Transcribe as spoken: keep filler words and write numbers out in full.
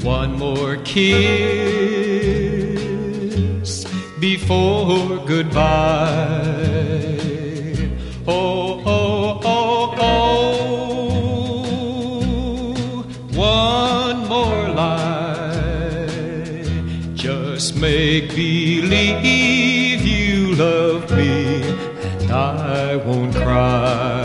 One more kiss before goodbye. Oh, oh, oh, oh, one more lie. Just make believe you love me and I won't cry.